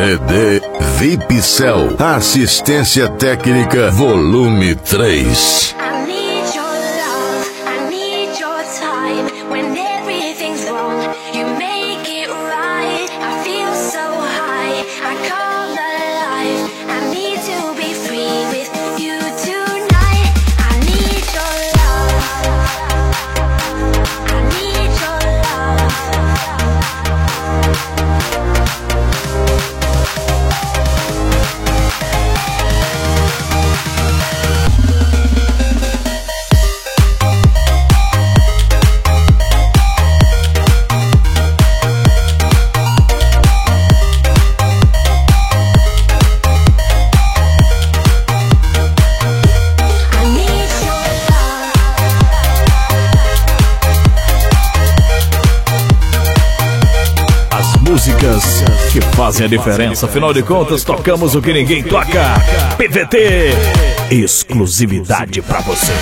CD Vipcel. Assistência técnica volume 3. Músicas que fazem a diferença. Afinal de contas, tocamos o que ninguém toca. PVT, exclusividade pra você.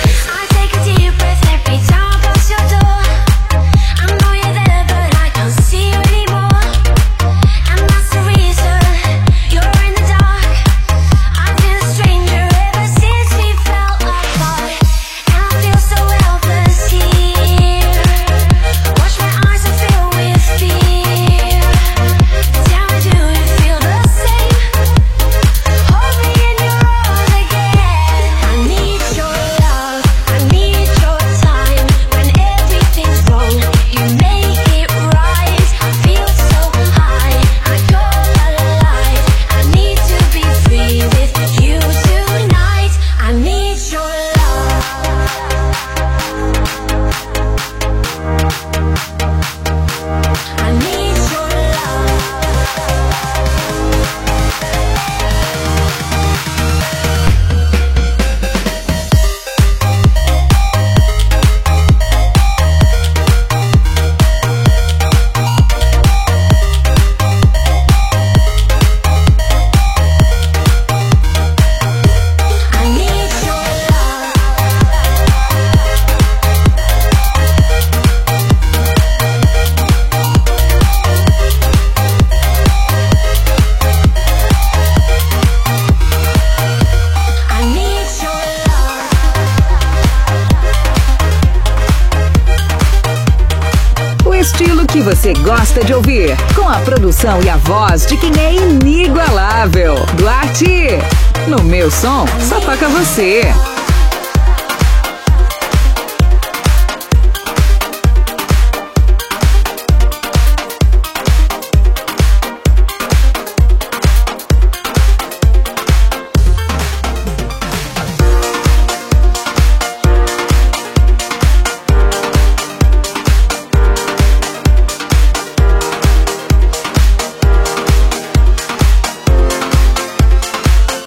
Estilo que você gosta de ouvir, com a produção e a voz de quem é inigualável. Duarte, no meu som, só toca você.